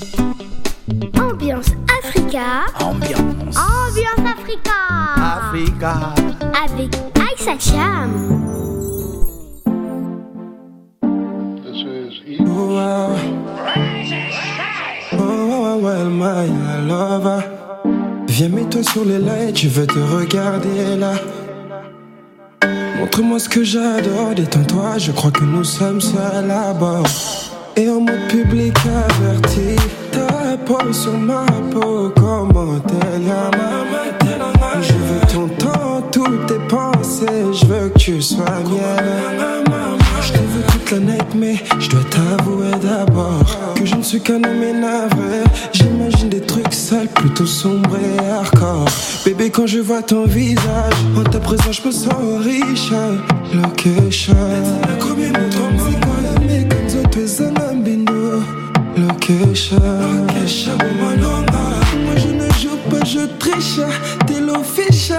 Ambiance Africa. Ambiance Africa. Avec Aïssa Cham. Well, my lover. Viens, mets-toi sur les lights, je veux te regarder là. Montre-moi ce que j'adore, détends-toi, je crois que nous sommes seuls à bord. Et en mode public averti, ta peau sur ma peau, comment elle a ma. Je veux ton temps, toutes tes pensées, je veux que tu sois mienne. Je te veux toute la night, mais je dois t'avouer d'abord que je ne suis qu'un homme navré. J'imagine des trucs sales, plutôt sombres et hardcore. Bébé, quand je vois ton visage, en ta présence, je me sens riche. Location. Location. Moi je ne joue pas, je triche. T'es l'official.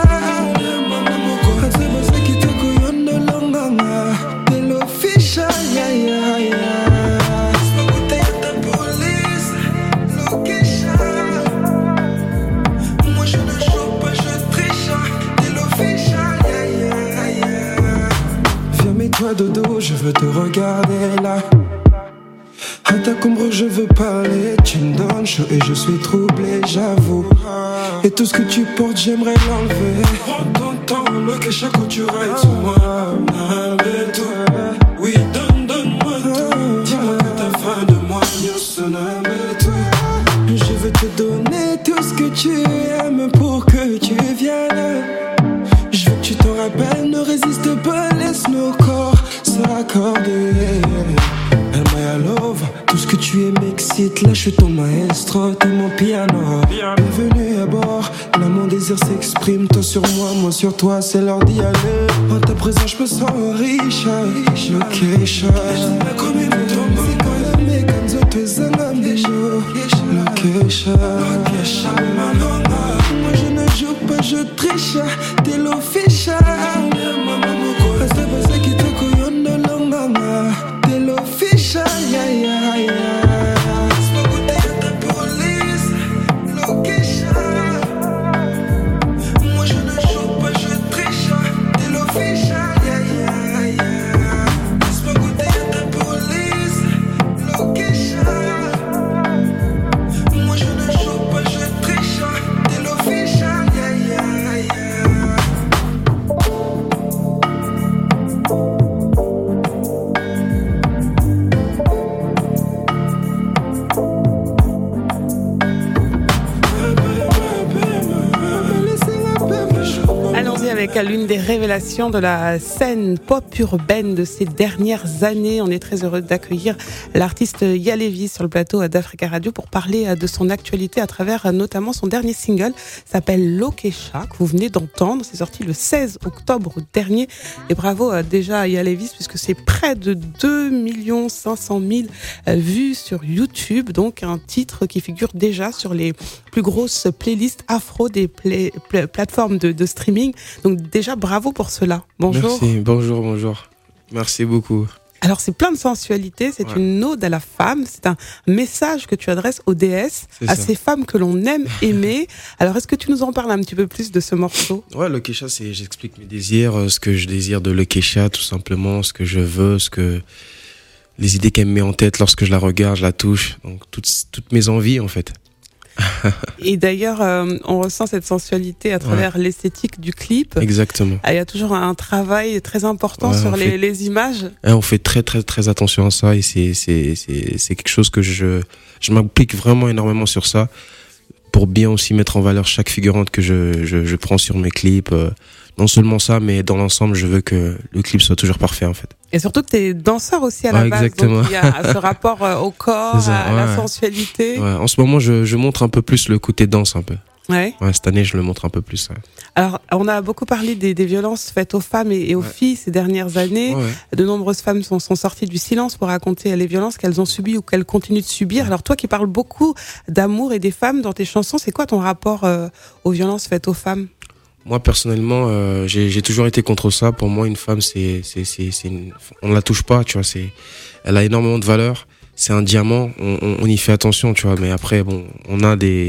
Dodo, je veux te regarder là. À ta combre, je veux parler. Tu me donnes chaud et je suis troublé, j'avoue. Et tout ce que tu portes, j'aimerais l'enlever. Prends ton temps, le cacha quand tu rides sur moi. Oui, donne-moi tout. Dis-moi que t'as faim de moi. Je veux te donner tout ce que tu aimes pour que tu viennes. Je veux que tu t'en rappelles, ne résiste pas, laisse nos corps s'accorder. My love, tout ce que tu es m'excite, là je suis ton maestro, t'es mon piano. Bienvenue à bord, là mon désir s'exprime, toi sur moi sur toi, c'est l'heure d'y aller. En ta présence je me sens riche, location. Location. Moi je ne joue pas, je triche, t'es l'official. T'es l'official, yeah. Moi je ne joue pas, je triche. T'es l'official, yeah. Laisse-moi goûter à ta police, location. Moi je ne joue pas, je triche. T'es l'official, yeah. Avec l'une des révélations de la scène pop urbaine de ces dernières années. On est très heureux d'accueillir l'artiste Yalevis sur le plateau d'Africa Radio pour parler de son actualité à travers notamment son dernier single, s'appelle Lokesha, que vous venez d'entendre. C'est sorti le 16 octobre dernier. Et bravo déjà à Yalevis, puisque c'est près de 2 500 000 vues sur YouTube. Donc un titre qui figure déjà sur les plus grosses playlists afro des plateformes de streaming. Donc déjà, bravo pour cela. Bonjour. Merci, bonjour. Merci beaucoup. Alors, c'est plein de sensualité, c'est une ode à la femme, c'est un message que tu adresses aux déesses, ces femmes que l'on aime aimer. Alors, est-ce que tu nous en parles un petit peu plus de ce morceau ? Ouais, le Kesha, j'explique mes désirs, ce que je désire de le Kesha, tout simplement, ce que je veux, les idées qu'elle me met en tête lorsque je la regarde, je la touche, donc toutes mes envies, en fait. Et d'ailleurs, on ressent cette sensualité à travers l'esthétique du clip. Exactement. Il y a toujours un travail très important sur les images. On fait très très très attention à ça et c'est quelque chose que je m'applique vraiment énormément sur ça pour bien aussi mettre en valeur chaque figurante que je prends sur mes clips. Non seulement ça, mais dans l'ensemble, je veux que le clip soit toujours parfait en fait. Et surtout que t'es danseur aussi à la base, exactement. Donc il y a ce rapport au corps, à la sensualité. Ouais. En ce moment, je montre un peu plus le côté danse un peu. Ouais, cette année, je le montre un peu plus. Ouais. Alors, on a beaucoup parlé des violences faites aux femmes et aux filles ces dernières années. Ouais. De nombreuses femmes sont sorties du silence pour raconter les violences qu'elles ont subies ou qu'elles continuent de subir. Alors toi qui parles beaucoup d'amour et des femmes dans tes chansons, c'est quoi ton rapport aux violences faites aux femmes ? Moi personnellement, j'ai toujours été contre ça. Pour moi, une femme, on la touche pas, tu vois. Elle a énormément de valeur. c'est un diamant, on y fait attention, tu vois. Mais après, bon, on a des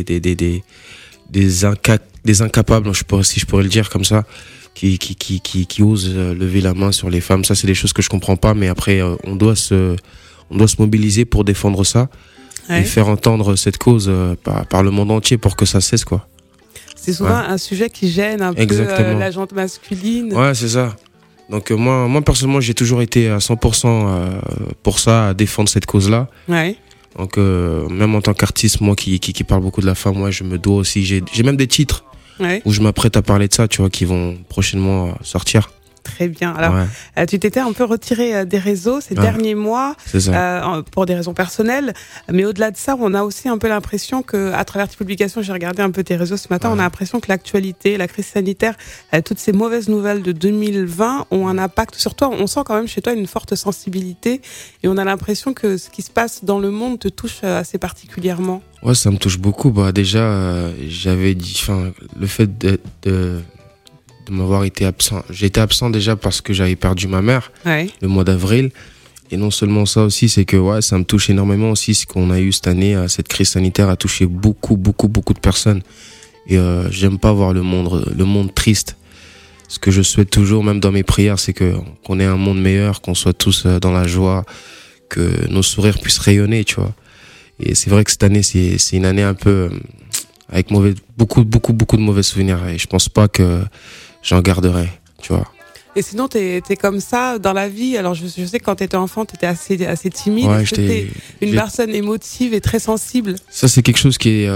incapables, si je pourrais le dire comme ça, qui osent lever la main sur les femmes. Ça, c'est des choses que je comprends pas. Mais après, on doit se mobiliser pour défendre ça et faire entendre cette cause par le monde entier pour que ça cesse, quoi. C'est souvent un sujet qui gêne un peu la gente masculine. Ouais, c'est ça. Donc moi personnellement, j'ai toujours été à 100% pour ça, à défendre cette cause-là. Ouais. Donc même en tant qu'artiste, moi qui parle beaucoup de la femme, moi je me dois aussi. J'ai même des titres où je m'apprête à parler de ça, tu vois, qui vont prochainement sortir. Très bien. Alors, tu t'étais un peu retiré des réseaux ces derniers mois pour des raisons personnelles. Mais au-delà de ça, on a aussi un peu l'impression que, à travers tes publications, j'ai regardé un peu tes réseaux ce matin, on a l'impression que l'actualité, la crise sanitaire, toutes ces mauvaises nouvelles de 2020 ont un impact sur toi. On sent quand même chez toi une forte sensibilité et on a l'impression que ce qui se passe dans le monde te touche assez particulièrement. Ouais, ça me touche beaucoup. Bah déjà, j'avais dit, le fait de m'avoir été absent. J'étais absent déjà parce que j'avais perdu ma mère le mois d'avril. Et non seulement ça aussi, c'est que ça me touche énormément aussi ce qu'on a eu cette année. Cette crise sanitaire a touché beaucoup de personnes. Et j'aime pas voir le monde triste. Ce que je souhaite toujours, même dans mes prières, c'est qu'on ait un monde meilleur, qu'on soit tous dans la joie, que nos sourires puissent rayonner, tu vois. Et c'est vrai que cette année, c'est une année un peu avec beaucoup de mauvais souvenirs. Et je pense pas que j'en garderai, tu vois. Et sinon, t'es comme ça dans la vie. Alors, je sais que quand t'étais enfant, t'étais assez timide. Ouais, t'étais une personne émotive et très sensible. Ça, c'est quelque chose qui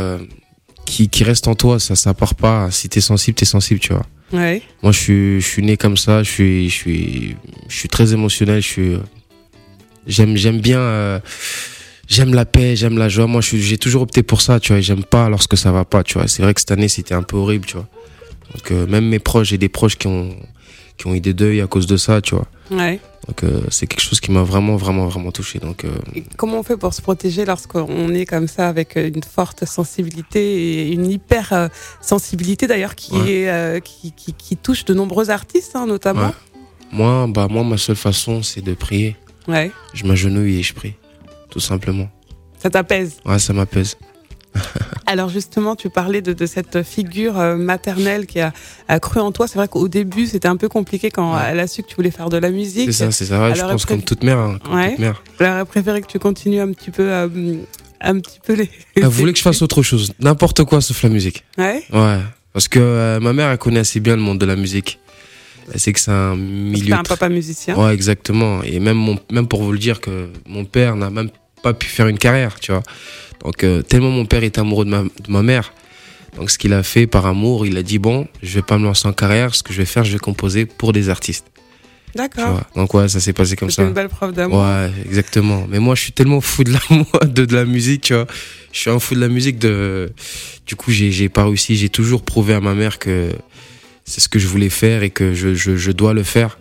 reste en toi. Ça part pas. Si t'es sensible, tu vois. Ouais. Moi, je suis né comme ça. Je suis très émotionnel. J'aime bien. J'aime la paix, j'aime la joie. Moi, j'ai toujours opté pour ça, tu vois. Et j'aime pas lorsque ça va pas, tu vois. C'est vrai que cette année, c'était un peu horrible, tu vois. Donc même mes proches, j'ai des proches qui ont eu des deuils à cause de ça, tu vois. Ouais. Donc c'est quelque chose qui m'a vraiment touché. Donc et comment on fait pour se protéger lorsqu'on est comme ça avec une forte sensibilité et une hyper sensibilité d'ailleurs qui touche de nombreux artistes notamment. Ouais. Moi ma seule façon c'est de prier. Ouais. Je m'agenouille et je prie, tout simplement. Ça t'apaise? Ouais, ça m'apaise. Alors justement, tu parlais de cette figure maternelle qui a cru en toi. C'est vrai qu'au début, c'était un peu compliqué quand elle a su que tu voulais faire de la musique. C'est ça. Ouais, je pense comme toute mère. Toute mère. Elle aurait préféré que tu continues un petit peu les... Elle voulait que je fasse autre chose, n'importe quoi sauf la musique. Ouais. Ouais, parce que ma mère, elle connaît assez bien le monde de la musique. Elle sait que c'est un milieu. C'est un papa musicien. Ouais, exactement. Et même pour vous le dire que mon père n'a même pas pu faire une carrière, tu vois. Donc tellement mon père est amoureux de ma mère, donc ce qu'il a fait par amour, il a dit bon, je vais pas me lancer en carrière, ce que je vais faire, je vais composer pour des artistes. D'accord. Donc ça s'est passé comme ça. C'est une belle preuve d'amour. Ouais, exactement. Mais moi je suis tellement fou de l'amour de la musique, tu vois. Je suis un fou de la musique du coup j'ai pas réussi, j'ai toujours prouvé à ma mère que c'est ce que je voulais faire et que je dois le faire.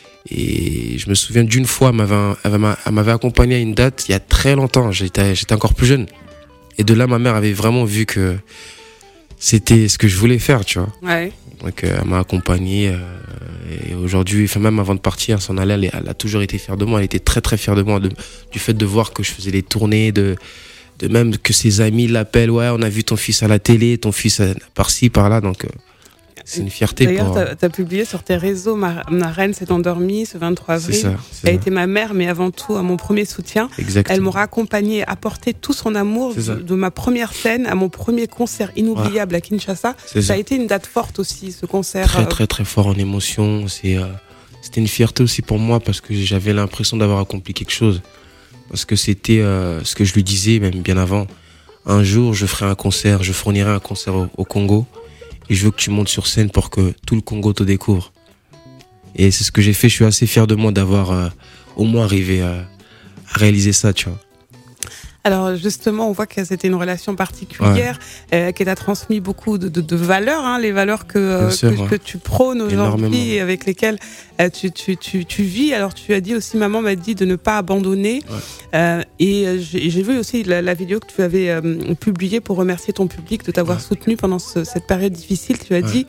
Et je me souviens d'une fois, elle m'avait accompagné à une date il y a très longtemps, j'étais encore plus jeune. Et de là, ma mère avait vraiment vu que c'était ce que je voulais faire, tu vois. Ouais. Donc, elle m'a accompagné. Et aujourd'hui, même avant de partir, s'en aller, elle a toujours été fière de moi. Elle était très, très fière de moi, du fait de voir que je faisais les tournées, de même que ses amis l'appellent. Ouais, on a vu ton fils à la télé, ton fils par-ci, par-là. Donc, c'est une fierté. D'ailleurs, t'as publié sur tes réseaux ma reine s'est endormie ce 23 avril. C'est ça. Elle a été ma mère, mais avant tout mon premier soutien. Exactement. Elle m'aura accompagné, apporté tout son amour de ma première scène à mon premier concert inoubliable à Kinshasa. Ça a été une date forte aussi, ce concert. Très très très fort en émotion. C'était une fierté aussi pour moi parce que j'avais l'impression d'avoir accompli quelque chose. Parce que c'était ce que je lui disais même bien avant. Un jour, je fournirai un concert au Congo. Et je veux que tu montes sur scène pour que tout le Congo te découvre. Et c'est ce que j'ai fait. Je suis assez fier de moi d'avoir au moins arrivé à réaliser ça, tu vois. Alors justement, on voit que c'était une relation particulière, qui t'a transmis beaucoup de valeurs, les valeurs que tu prônes aujourd'hui et avec lesquelles tu vis. Alors tu as dit aussi, maman m'a dit de ne pas abandonner. Ouais. Et j'ai vu aussi la vidéo que tu avais publiée pour remercier ton public de t'avoir soutenu pendant cette période difficile. Tu as dit,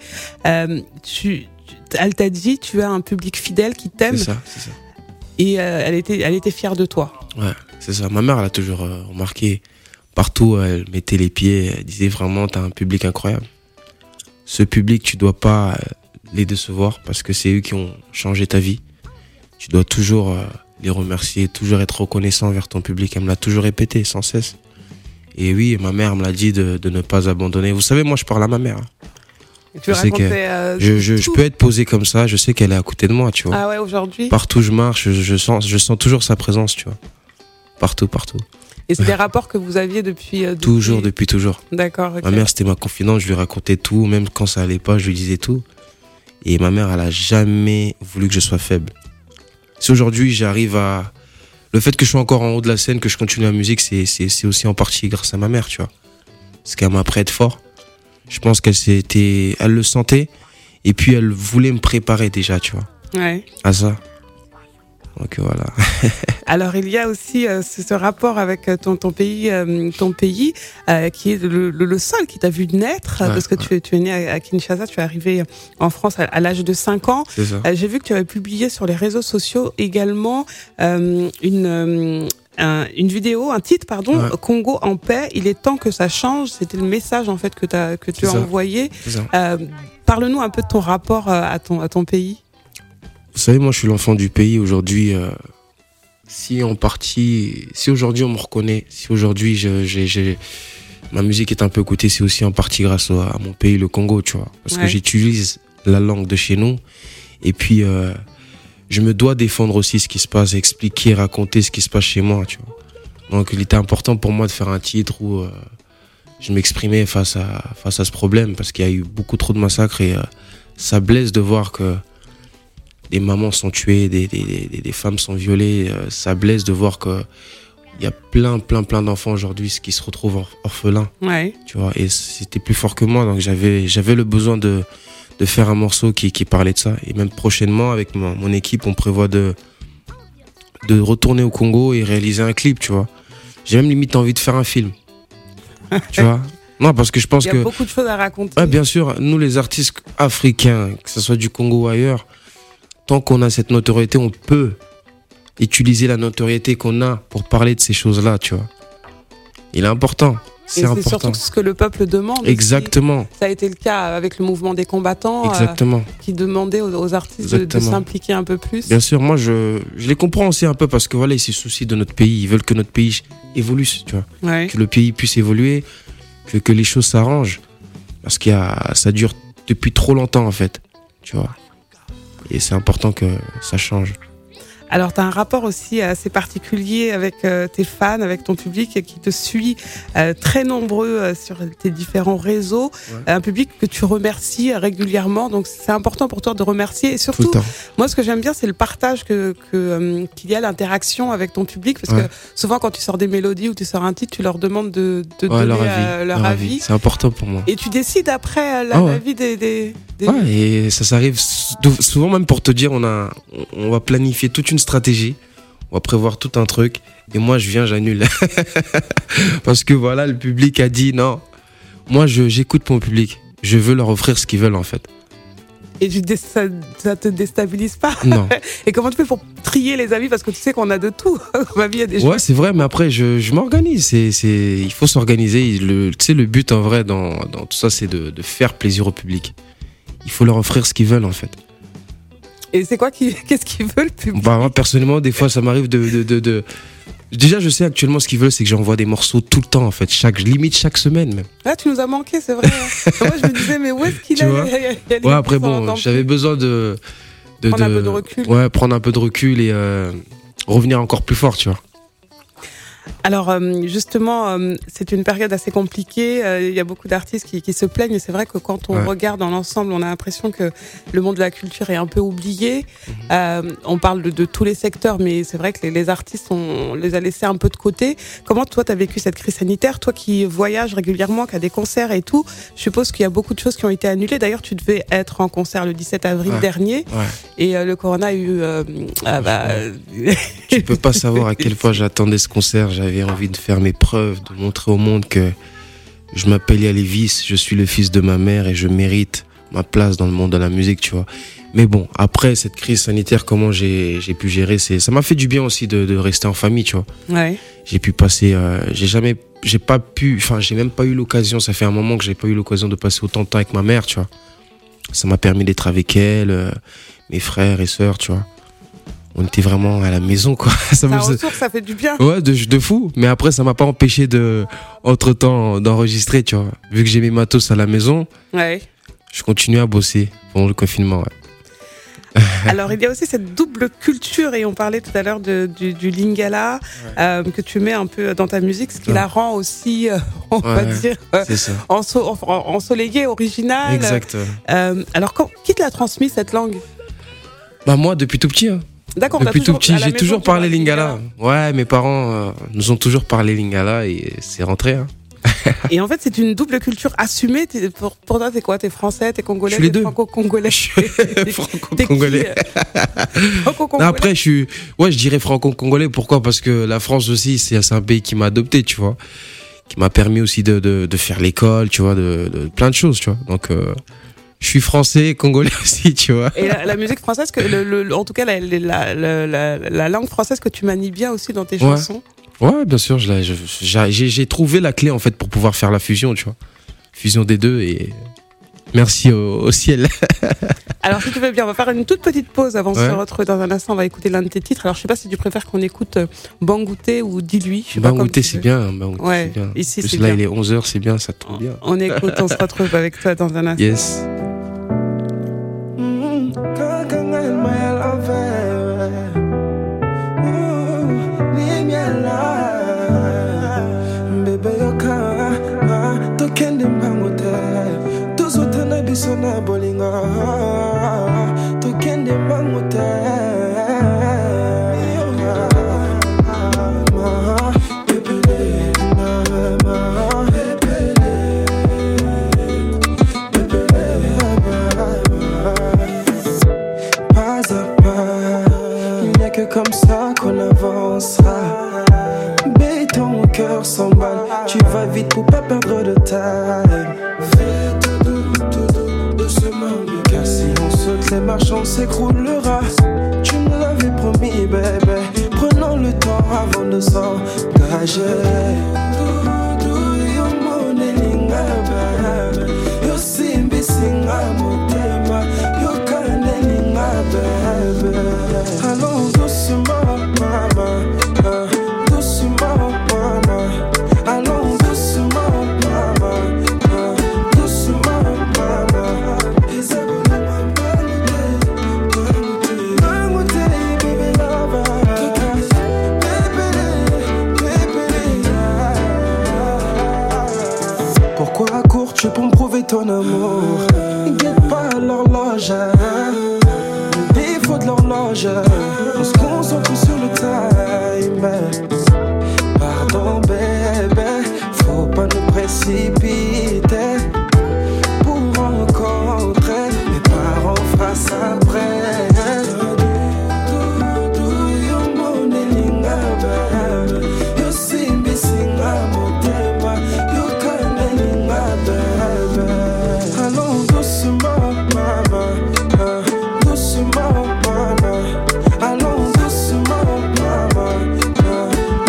elle t'a dit, tu as un public fidèle qui t'aime. C'est ça. Et elle était fière de toi. Ouais. C'est ça. Ma mère, elle a toujours remarqué. Partout, elle mettait les pieds. Elle disait vraiment, t'as un public incroyable. Ce public, tu dois pas les décevoir parce que c'est eux qui ont changé ta vie. Tu dois toujours les remercier, toujours être reconnaissant envers ton public. Elle me l'a toujours répété sans cesse. Et oui, ma mère me l'a dit de ne pas abandonner. Vous savez, moi, je parle à ma mère. Et tu racontais, je peux être posé comme ça, je sais qu'elle est à côté de moi, tu vois. Ah ouais, aujourd'hui. Partout où je marche, je sens toujours sa présence, tu vois. Partout. Et c'est des rapports que vous aviez depuis Depuis toujours. D'accord. Okay. Ma mère, c'était ma confidente, je lui racontais tout, même quand ça allait pas, je lui disais tout. Et ma mère, elle a jamais voulu que je sois faible. Si aujourd'hui, j'arrive à... Le fait que je sois encore en haut de la scène, que je continue la musique, c'est aussi en partie grâce à ma mère, tu vois. Parce qu'elle m'a appris à être fort. Je pense elle le sentait. Et puis, elle voulait me préparer déjà, tu vois. Ouais. À ça. Donc voilà. Alors il y a aussi ce rapport avec ton pays qui est le sol qui t'a vu naître, parce que tu es né à Kinshasa, tu es arrivé en France à l'âge de 5 ans. C'est ça. J'ai vu que tu avais publié sur les réseaux sociaux également une vidéo, un titre, Congo en paix, il est temps que ça change. C'était le message en fait que tu as envoyé. Parle-nous un peu de ton rapport à ton pays. Vous savez, moi je suis l'enfant du pays aujourd'hui. Si aujourd'hui on me reconnaît, si aujourd'hui ma musique est un peu écoutée, c'est aussi en partie grâce à mon pays, le Congo, tu vois. Parce que j'utilise la langue de chez nous. Et puis, je me dois défendre aussi ce qui se passe, expliquer, raconter ce qui se passe chez moi, tu vois. Donc il était important pour moi de faire un titre où je m'exprimais face à ce problème, parce qu'il y a eu beaucoup trop de massacres et ça blesse de voir que des mamans sont tuées, des femmes sont violées. Ça blesse de voir qu'il y a plein d'enfants aujourd'hui qui se retrouvent orphelins. Ouais. Tu vois, et c'était plus fort que moi, donc j'avais le besoin de faire un morceau qui parlait de ça. Et même prochainement, avec mon équipe, on prévoit de retourner au Congo et réaliser un clip, tu vois. J'ai même limite envie de faire un film. Tu vois. Non, parce que je pense que... Il y a beaucoup de choses à raconter. Ouais, bien sûr, nous les artistes africains, que ce soit du Congo ou ailleurs, tant qu'on a cette notoriété, on peut utiliser la notoriété qu'on a pour parler de ces choses-là, tu vois. Il est important. C'est important. C'est surtout ce que le peuple demande. Exactement. Ça a été le cas avec le mouvement des combattants. Exactement. Qui demandait aux artistes de s'impliquer un peu plus. Bien sûr, moi je les comprends aussi un peu parce que voilà, ils se soucient de notre pays. Ils veulent que notre pays évolue, tu vois. Ouais. Que le pays puisse évoluer, que les choses s'arrangent. Parce ça dure depuis trop longtemps en fait, tu vois. Et c'est important que ça change. Alors, tu as un rapport aussi assez particulier avec tes fans, avec ton public qui te suit très nombreux sur tes différents réseaux. Ouais. Un public que tu remercies régulièrement. Donc, c'est important pour toi de remercier. Et surtout, moi, ce que j'aime bien, c'est le partage qu'il y a, l'interaction avec ton public. Parce que souvent, quand tu sors des mélodies ou tu sors un titre, tu leur demandes de donner leur avis. C'est important pour moi. Et tu décides après l'avis des... Ouais, et ça s'arrive souvent même pour te dire, on va planifier toute une stratégie, on va prévoir tout un truc, et moi je viens, j'annule. Parce que voilà, le public a dit non. Moi j'écoute mon public, je veux leur offrir ce qu'ils veulent en fait. Et ça te déstabilise pas? Non. Et comment tu fais pour trier les avis? Parce que tu sais qu'on a de tout. Ma vie, il y a des choses. Ouais, c'est vrai, mais après, je m'organise. Il faut s'organiser. Tu sais, le but en vrai dans tout ça, c'est de faire plaisir au public. Il faut leur offrir ce qu'ils veulent en fait. Et c'est quoi qu'est-ce qu'ils veulent le public? Moi personnellement, des fois ça m'arrive de... Déjà je sais actuellement ce qu'ils veulent, c'est que j'envoie des morceaux tout le temps en fait, limite chaque semaine même. Là tu nous as manqué, c'est vrai. Moi je me disais mais où est-ce qu'il est? Ouais, après bon, j'avais besoin de prendre un peu de recul. Ouais, prendre un peu de recul et revenir encore plus fort, tu vois. Alors justement, c'est une période assez compliquée. Il y a beaucoup d'artistes qui se plaignent. Et c'est vrai que quand on regarde dans l'ensemble, on a l'impression que le monde de la culture est un peu oublié. On parle de tous les secteurs, mais c'est vrai que les artistes, on les a laissés un peu de côté. Comment toi, tu as vécu cette crise sanitaire? Toi qui voyages régulièrement, qui as des concerts et tout, je suppose qu'il y a beaucoup de choses qui ont été annulées. D'ailleurs, tu devais être en concert le 17 avril dernier. Et le corona a eu... Tu peux pas savoir à quel point j'attendais ce concert. J'avais envie de faire mes preuves, de montrer au monde que je m'appelle Yalevis, je suis le fils de ma mère et je mérite ma place dans le monde de la musique, tu vois. Mais bon, après cette crise sanitaire, comment j'ai pu gérer, ça m'a fait du bien aussi de rester en famille, tu vois. Ouais. J'ai pu passer, j'ai même pas eu l'occasion, ça fait un moment que j'ai pas eu l'occasion de passer autant de temps avec ma mère, tu vois. Ça m'a permis d'être avec elle, mes frères et sœurs, tu vois. On était vraiment à la maison, quoi. Ça fait du bien. Ouais, de fou. Mais après, ça m'a pas empêché entre-temps, d'enregistrer, tu vois. Vu que j'ai mes matos à la maison, ouais. Je continue à bosser pendant le confinement, ouais. Alors, il y a aussi cette double culture, et on parlait tout à l'heure du lingala, que tu mets un peu dans ta musique, ce qui la rend aussi, on va dire, ensoleillée, originale. Exact. Alors, qui te l'a transmis, cette langue ? Bah, moi, depuis tout petit, hein. D'accord, depuis tout petit, j'ai toujours parlé lingala. Ouais, mes parents nous ont toujours parlé lingala et c'est rentré, hein. Et en fait, c'est une double culture assumée. Pour toi, t'es quoi ? T'es français, t'es congolais, t'es franco-congolais. Je suis franco-congolais. Après, je dirais franco-congolais. Pourquoi ? Parce que la France aussi, c'est un pays qui m'a adopté, tu vois, qui m'a permis aussi de faire l'école, tu vois, de plein de choses, tu vois. Donc, je suis français, congolais aussi, tu vois. Et la musique française, en tout cas, la langue française que tu manies bien aussi dans tes chansons. Ouais, bien sûr, j'ai trouvé la clé en fait pour pouvoir faire la fusion, tu vois. Fusion des deux et merci au ciel. Alors si tu veux bien, on va faire une toute petite pause avant de se retrouver dans un instant, on va écouter l'un de tes titres. Alors je sais pas si tu préfères qu'on écoute Bangouté ou Dis-lui. Bangouté c'est bien, Bangouté ouais, c'est bien. Ici c'est là bien. Il est 11h, c'est bien, ça tombe bien. On écoute, on se retrouve avec toi dans un instant. Yes. Sona bolinga to kende mangote pas à pas, il n'y a que comme ça qu'on avancera. Béton, mon cœur s'emballe, tu vas vite pour pas perdre de taille. Car si on saute les marches, on s'écroulera. Tu me l'avais promis, bébé. Prenons le temps avant de s'engager. Yo simbi singa motema, yo kanelinga, bébé. Allons doucement, maman, doucement, maman. Allons doucement, maman, doucement, maman. Pourquoi cours-tu pour me prouver ton amour? Guette pas l'horloge, défaut de l'horloge. On se concentre sur le time. Pardon bébé, faut pas nous précipiter pour rencontrer mes parents face après. Allons doucement, maman, doucement, maman. Allons doucement, maman,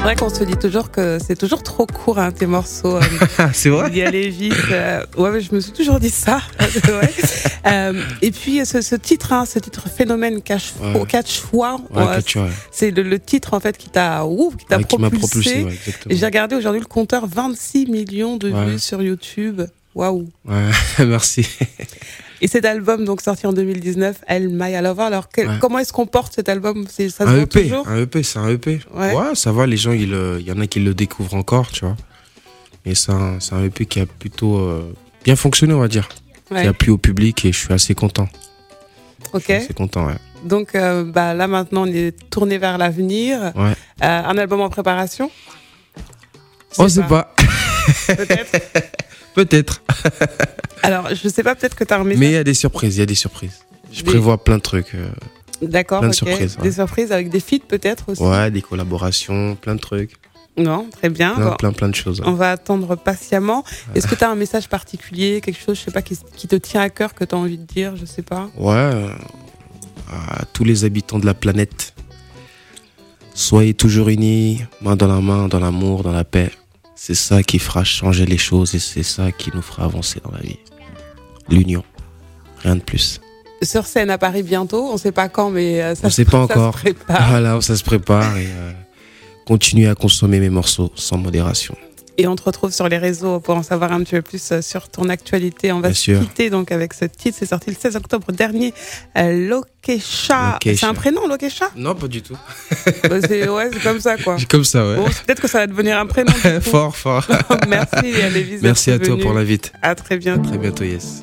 vrai qu'on se dit toujours que c'est toujours trop court, hein, tes morceaux. C'est vrai? Il y a les vies. Ouais, je me suis toujours dit ça. Ouais. Et puis ce titre phénomène Quechua. C'est le titre en fait qui t'a propulsé. Ouais, et j'ai regardé aujourd'hui le compteur, 26 millions de vues sur YouTube. Waouh. Ouais, merci. Et cet album, donc sorti en 2019, El Maya Lover. Alors, comment est-ce qu'on porte cet album? Ça se vend toujours? Un EP, c'est un EP. Ouais, ça va, les gens, il y en a qui le découvrent encore, tu vois. Et c'est un EP qui a plutôt bien fonctionné, on va dire. Ouais. Qui a plu au public et je suis assez content. Ok. Je suis assez content, ouais. Donc, là, maintenant, on est tourné vers l'avenir. Ouais. Un album en préparation? On sait pas. Peut-être. Peut-être. Alors, je sais pas, peut-être que tu as un message. Mais il y a des surprises. Je prévois plein de trucs. D'accord, plein de surprises. Des surprises avec des feats peut-être aussi. Ouais, des collaborations, plein de trucs. Non, très bien. Plein de choses. On va attendre patiemment. Est-ce que tu as un message particulier, quelque chose, je sais pas, qui te tient à cœur, que tu as envie de dire, je sais pas? Ouais, à tous les habitants de la planète, soyez toujours unis, main dans la main, dans l'amour, dans la paix. C'est ça qui fera changer les choses et c'est ça qui nous fera avancer dans la vie. L'union, rien de plus. Sur scène à Paris bientôt, on ne sait pas quand, mais ça se prépare. Voilà, ça se prépare et continuez à consommer mes morceaux sans modération. Et on te retrouve sur les réseaux pour en savoir un petit peu plus sur ton actualité. On va se quitter donc avec ce titre. C'est sorti le 16 octobre dernier. Lokesha. C'est un prénom, Lokesha? Non, pas du tout. C'est comme ça, quoi. Comme ça, ouais. Bon, peut-être que ça va devenir un prénom. Fort. Merci, Lévis. Merci à toi pour l'invite. À très bientôt. Très bientôt, yes.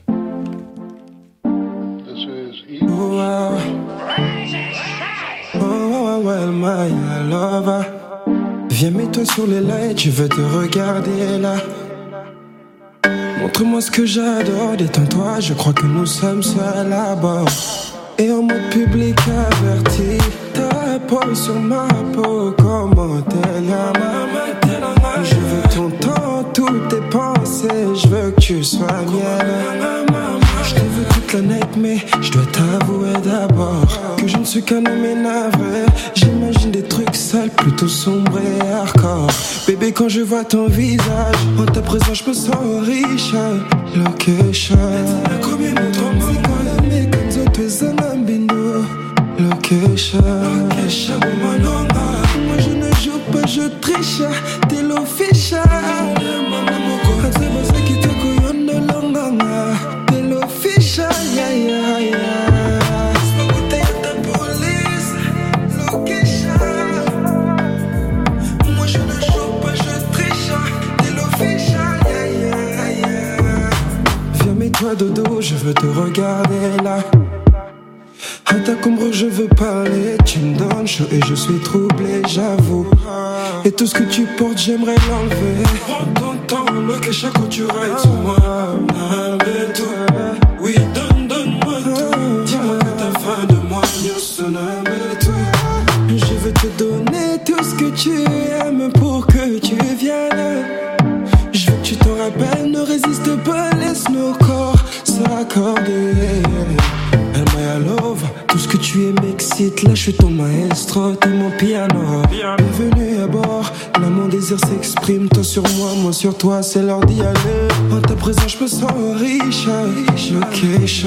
Viens, mets-toi sur les lights, je veux te regarder là. Montre-moi ce que j'adore, détends-toi, je crois que nous sommes seuls à bord. Et en mode public averti, ta peau sur ma peau, comment t'es là, maman. Je veux ton temps, toutes tes pensées, je veux que tu sois mienne. Je te veux toute la night, mais je dois t'avouer d'abord que je ne suis qu'un homme navré. J'imagine des trucs sales, plutôt sombres et hardcore. Bébé, quand je vois ton visage, en ta présence, je me sens riche. Lokesha, Lokesha, moi je ne joue pas, je triche. T'es l'official. Dodo, je veux te regarder là. À ta combre, je veux parler. Tu me donnes chaud et je suis troublé, j'avoue. Et tout ce que tu portes, j'aimerais l'enlever. Prends ton temps, Lokesha, quand tu rides sur moi. Oui, donne-moi tout. Dis-moi que t'as faim de moi. Je veux te donner tout ce que tu aimes pour que tu viennes. Je veux que tu t'en rappelles, ne résiste pas, laisse nos corps s'accorder. El Maya Love, tout ce que tu aimes m'excite. Là je suis ton maestro, t'es mon piano. Bienvenue à bord, là mon désir s'exprime. Toi sur moi sur toi, c'est l'heure d'y aller. En ta présence je me sens riche. Lokesha,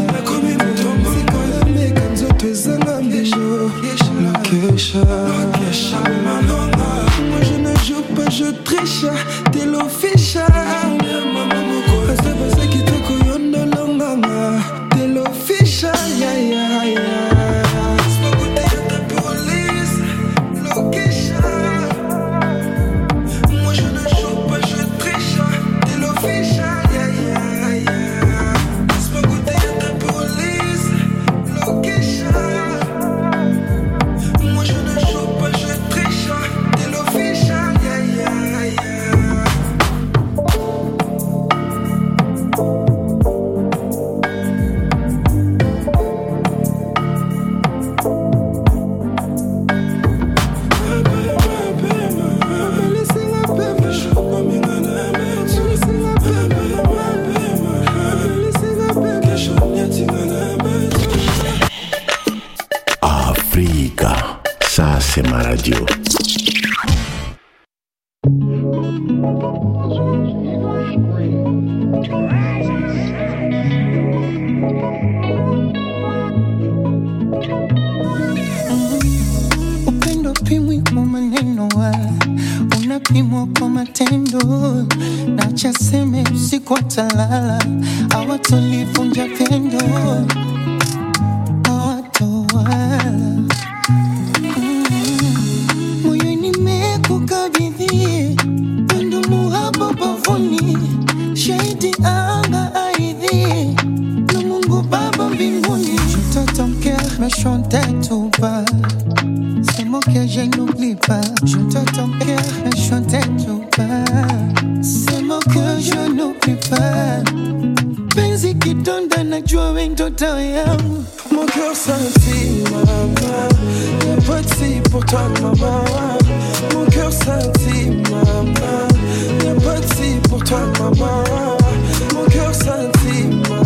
Lokesha, moi je ne joue pas, je triche. T'es l'official. T'es l'official, moi je ne joue pas, je triche. T'es l'official, laisse-moi goûter à ta police. Lokesha, moi je ne joue pas, je triche. T'es l'official, Africa, ça c'est ma radio. utalala, hawatolivunja pendo, hawatowala. Moyo nimekukabidhi, pendo muhaba bavuni, shahidi anga aidhi, na Mungu Baba mbinguni. Je te ton cœur, mais je chantais tout bas. C'est mon que je n'oublie pas. Je te ton cœur, mais je chantais tout bas. C'est mon que je n'oublie pas. Penzi kidonda najua we mtoto yangu. Mon cœur scintille, maman. Y'a pas de si pour toi, maman. Mon cœur scintille, maman. Y'a pas de si pour toi, maman. Mon cœur scintille, maman.